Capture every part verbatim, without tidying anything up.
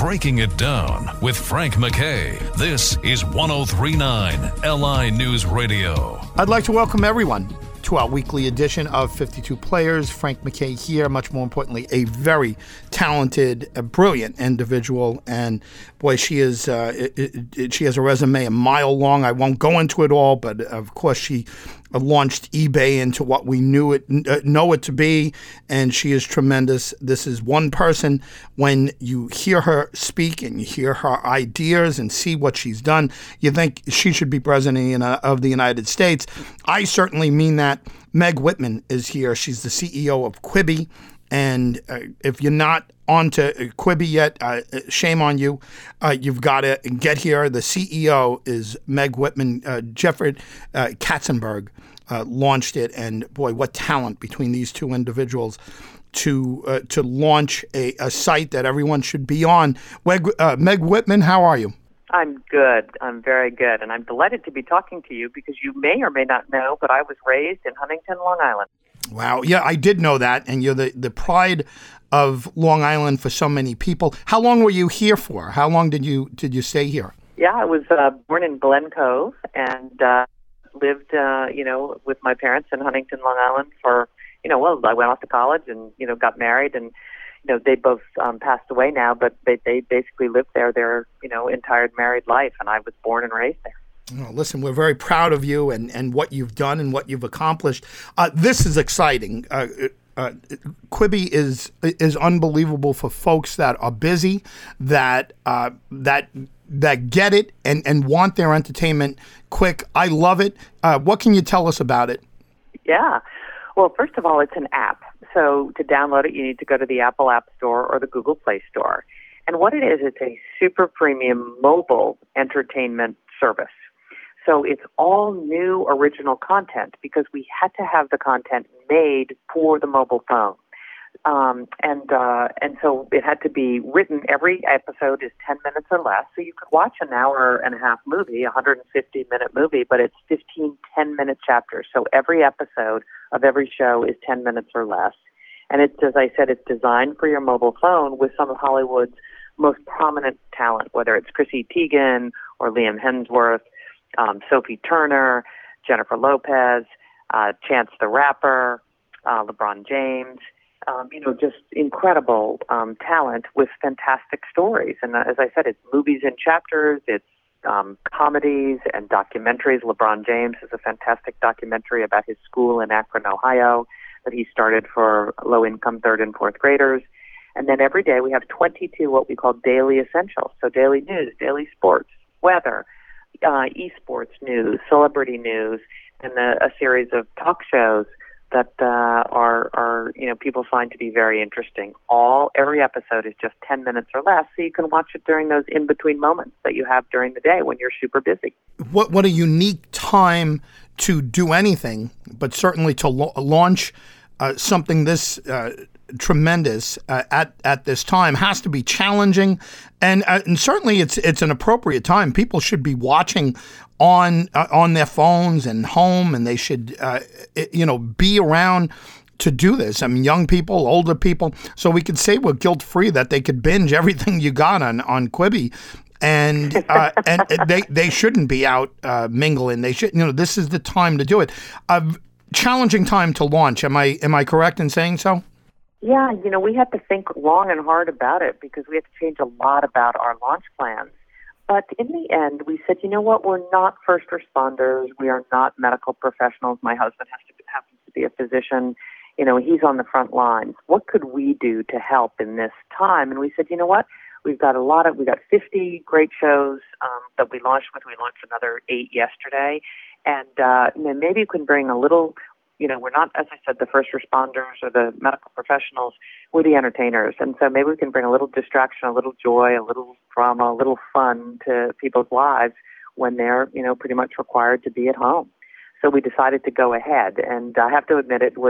Breaking It Down with Frank MacKay. This is one oh three point nine L I News Radio. I'd like to welcome everyone to our weekly edition of fifty-two Players. Frank MacKay here, much more importantly, a very talented, a brilliant individual. And boy, she is uh, it, it, it, she has a resume a mile long. I won't go into it all, but of course she launched eBay into what we knew it uh, know it to be, and she is tremendous. This is one person, when you hear her speak and you hear her ideas and see what she's done, you think she should be president of the United States. I certainly mean that. Meg Whitman is here. She's the C E O of Quibi. And uh, if you're not onto Quibi yet, uh, shame on you. Uh, you've got to get here. The C E O is Meg Whitman. Uh, Jeffrey uh, Katzenberg uh, launched it. And boy, what talent between these two individuals to uh, to launch a, a site that everyone should be on. Meg, uh, Meg Whitman, how are you? I'm good. I'm very good. And I'm delighted to be talking to you because you may or may not know, but I was raised in Huntington, Long Island. Wow. Yeah, I did know that. And you're the, the pride of Long Island for so many people. How long were you here for? How long did you did you stay here? Yeah, I was uh, born in Glen Cove and uh, lived, uh, you know, with my parents in Huntington, Long Island for, you know, well, I went off to college and, you know, got married and, you know, they both um, passed away now, but they, they basically lived there their, you know, entire married life, and I was born and raised there. Oh, listen, we're very proud of you and, and what you've done and what you've accomplished. Uh, this is exciting. Uh, uh, Quibi is is unbelievable for folks that are busy, that uh, that that get it and, and want their entertainment quick. I love it. Uh, what can you tell us about it? Yeah. Well, first of all, it's an app. So to download it, you need to go to the Apple App Store or the Google Play Store. And what it is, it's a super premium mobile entertainment service. So it's all new original content because we had to have the content made for the mobile phone. Um, and uh, and so it had to be written. Every episode is ten minutes or less. So you could watch an hour and a half movie, a one hundred fifty minute movie, but it's fifteen ten-minute chapters. So every episode of every show is ten minutes or less. And it's, as I said, it's designed for your mobile phone with some of Hollywood's most prominent talent, whether it's Chrissy Teigen or Liam Hemsworth, um, Sophie Turner, Jennifer Lopez, uh, Chance the Rapper, uh, LeBron James. Um, you know, just incredible um, talent with fantastic stories. And uh, as I said, it's movies in chapters, it's um, comedies and documentaries. LeBron James has a fantastic documentary about his school in Akron, Ohio, that he started for low-income third and fourth graders. And then every day we have twenty-two what we call daily essentials. So daily news, daily sports, weather, uh, esports news, celebrity news, and a, a series of talk shows that uh, are, are, you know, people find to be very interesting. All, every episode is just ten minutes or less, so you can watch it during those in-between moments that you have during the day when you're super busy. What what a unique time to do anything, but certainly to lo- launch uh, something this uh, tremendous uh, at at this time. Has to be challenging, and uh, and certainly it's it's an appropriate time. People should be watching on uh, on their phones and home, and they should uh, you know be around to do this. I mean, young people, older people, so we could say we're guilt free that they could binge everything you got on on Quibi. And uh, and they they shouldn't be out uh, mingling. They should, you know, this is the time to do it. A challenging time to launch. Am I am I correct in saying so? Yeah, you know, we had to think long and hard about it because we had to change a lot about our launch plans. But in the end, we said, you know what? We're not first responders. We are not medical professionals. My husband has to happens to be a physician. You know, he's on the front lines. What could we do to help in this time? And we said, you know what? We've got a lot of, we got fifty great shows um, that we launched with. We launched another eight yesterday. And uh, you know, maybe you can bring a little, you know, we're not, as I said, the first responders or the medical professionals. We're the entertainers. And so maybe we can bring a little distraction, a little joy, a little drama, a little fun to people's lives when they're, you know, pretty much required to be at home. So we decided to go ahead. And I have to admit it was,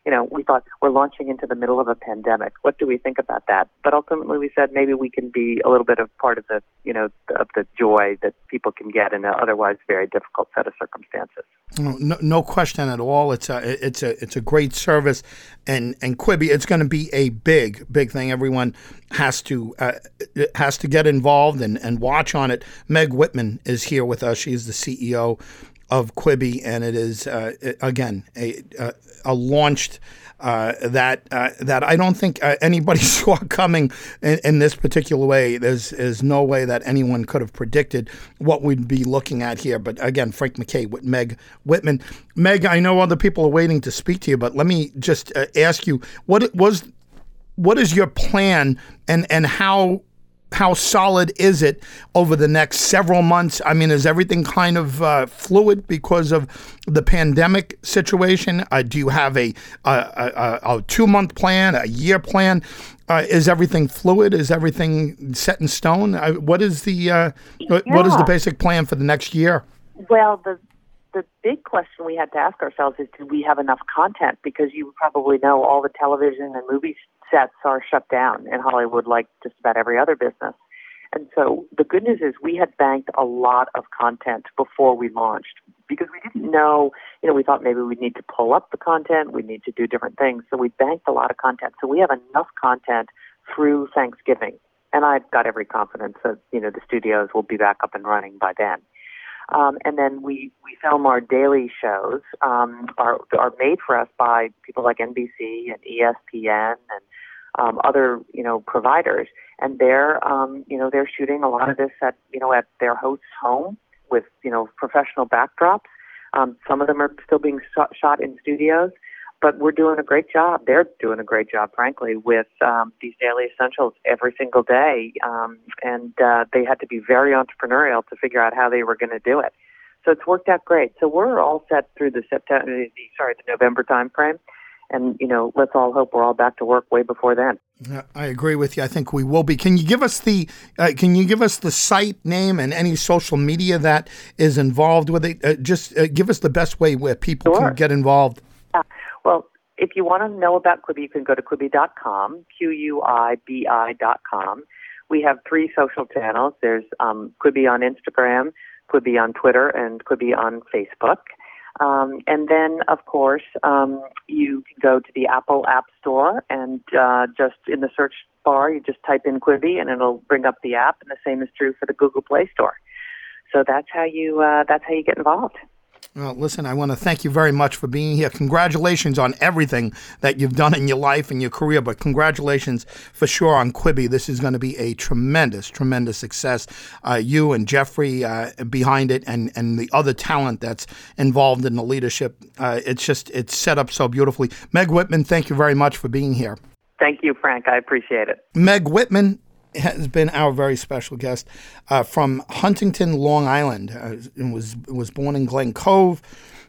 you know, we thought we're launching into the middle of a pandemic. What do we think about that? But ultimately we said maybe we can be a little bit of part of the, you know, of the joy that people can get in an otherwise very difficult set of circumstances. No, no question at all. It's a it's a it's a great service, and and Quibi, it's going to be a big big thing. Everyone has to uh, has to get involved and, and watch on it. Meg Whitman is here with us. She's the C E O of Quibi, and it is uh, again a a, a launched. Uh, that uh, that I don't think uh, anybody saw coming in, in this particular way. There's, there's no way that anyone could have predicted what we'd be looking at here. But again, Frank McKay with Meg Whitman. Meg, I know other people are waiting to speak to you, but let me just uh, ask you, what was what is your plan, and, and how how solid is it over the next several months? I mean, is everything kind of uh, fluid because of the pandemic situation? Uh, do you have a, a, a, a two-month plan, a year plan? Uh, is everything fluid? Is everything set in stone? Uh, what is the uh, yeah. what is the basic plan for the next year? Well, the the big question we had to ask ourselves is, do we have enough content? Because you probably know all the television and movie sets are shut down in Hollywood, like just about every other business. And so the good news is we had banked a lot of content before we launched, because we didn't know, you know, we thought maybe we'd need to pull up the content, we'd need to do different things. So we banked a lot of content. So we have enough content through Thanksgiving. And I've got every confidence that, you know, the studios will be back up and running by then. Um, and then we, we film our daily shows, um, are, are made for us by people like N B C and E S P N and um, other, you know, providers. And they're, um, you know, they're shooting a lot of this at, you know, at their host's home with, you know, professional backdrops. Um, some of them are still being shot, shot in studios, but we're doing a great job. They're doing a great job, frankly, with um, these daily essentials every single day. Um, and uh, they had to be very entrepreneurial to figure out how they were going to do it. So it's worked out great. So we're all set through the September, the, sorry, the November timeframe. And, you know, let's all hope we're all back to work way before then. I agree with you. I think we will be. Can you give us the uh, Can you give us the site name and any social media that is involved with it? Uh, just uh, give us the best way where people Sure. can get involved. Yeah. Well, if you want to know about Quibi, you can go to Quibi dot com, Q U I B I dot com. We have three social channels. There's um, Quibi on Instagram, Quibi on Twitter, and Quibi on Facebook. Um, and then, of course, um, you can go to the Apple App Store and uh, just in the search bar, you just type in Quibi and it'll bring up the app. And the same is true for the Google Play Store. So that's how you uh, that's how you get involved. Well, listen, I want to thank you very much for being here. Congratulations on everything that you've done in your life and your career, but congratulations for sure on Quibi. This is going to be a tremendous, tremendous success. Uh, you and Jeffrey uh, behind it, and, and the other talent that's involved in the leadership. Uh, it's just, it's set up so beautifully. Meg Whitman, thank you very much for being here. Thank you, Frank. I appreciate it. Meg Whitman has been our very special guest uh, from Huntington, Long Island. Uh, and was was born in Glen Cove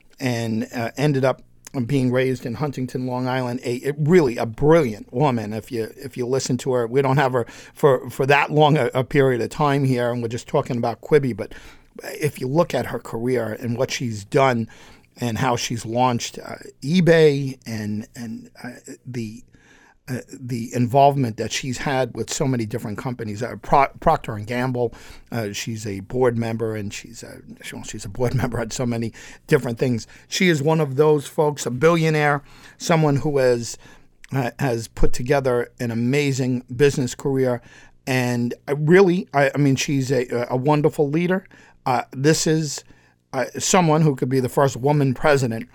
and uh, ended up being raised in Huntington, Long Island. A, a really a brilliant woman. If you if you listen to her, we don't have her for, for that long a, a period of time here, and we're just talking about Quibi. But if you look at her career and what she's done and how she's launched uh, eBay and and uh, the Uh, the involvement that she's had with so many different companies, uh, Pro- Procter and Gamble. Uh, she's a board member, and she's a she's a board member at so many different things. She is one of those folks, a billionaire, someone who has uh, has put together an amazing business career, and I really, I, I mean, she's a, a wonderful leader. Uh, this is uh, someone who could be the first woman president.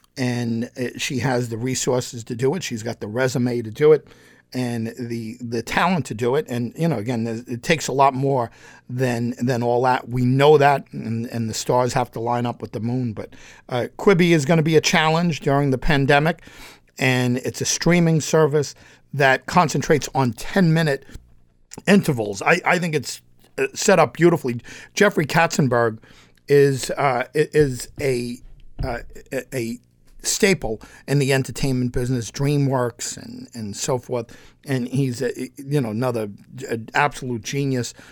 And she has the resources to do it. She's got the resume to do it and the the talent to do it. And, you know, again, it takes a lot more than than all that. We know that, and, and the stars have to line up with the moon. But uh, Quibi is going to be a challenge during the pandemic, and it's a streaming service that concentrates on ten-minute intervals. I, I think it's set up beautifully. Jeffrey Katzenberg is uh, is a uh, a staple in the entertainment business, DreamWorks and, and so forth. And he's, a, you know, another a absolute genius.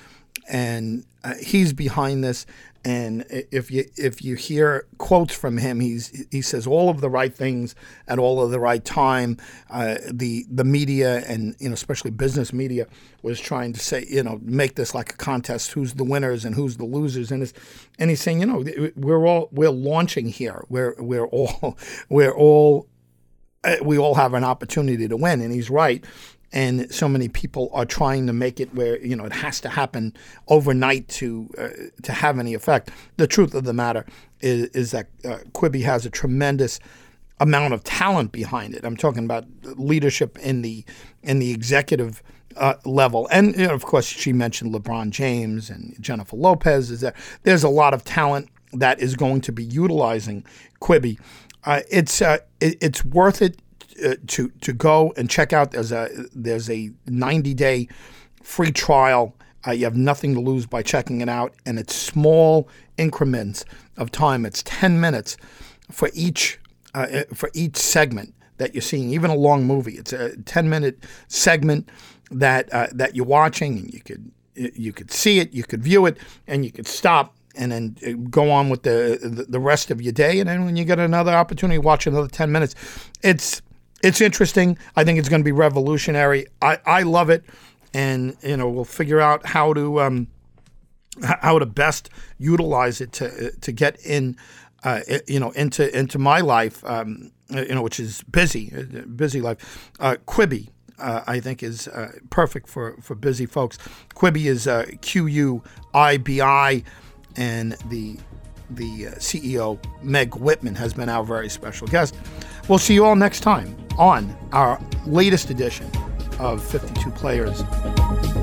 and uh, he's behind this. And if you if you hear quotes from him, he's he says all of the right things at all of the right time. Uh, the the media and you know especially business media was trying to say you know make this like a contest, who's the winners and who's the losers, and it's, and he's saying you know we're all we're launching here, we're we're all we're all we all have an opportunity to win, and he's right. And so many people are trying to make it where you know it has to happen overnight to uh, to have any effect. The truth of the matter is, is that uh, Quibi has a tremendous amount of talent behind it. I'm talking about leadership in the in the executive uh, level, and you know, of course she mentioned LeBron James and Jennifer Lopez. Is that there's a lot of talent that is going to be utilizing Quibi. Uh, it's uh, it, it's worth it. Uh, to to go and check out. There's a there's a ninety day free trial. Uh, you have nothing to lose by checking it out, and it's small increments of time. It's ten minutes for each uh, for each segment that you're seeing. Even a long movie, it's a ten minute segment that uh, that you're watching, and you could you could see it, you could view it, and you could stop and then go on with the the rest of your day. And then when you get another opportunity, watch another ten minutes. It's It's interesting. I think it's going to be revolutionary. I, I love it, and you know we'll figure out how to um, how to best utilize it to to get in, uh, you know, into into my life, um, you know, which is busy, busy life. Uh, Quibi, uh, I think, is uh, perfect for for busy folks. Quibi is uh, Q U I B I, and the the uh, C E O Meg Whitman has been our very special guest. We'll see you all next time on our latest edition of fifty-two Players.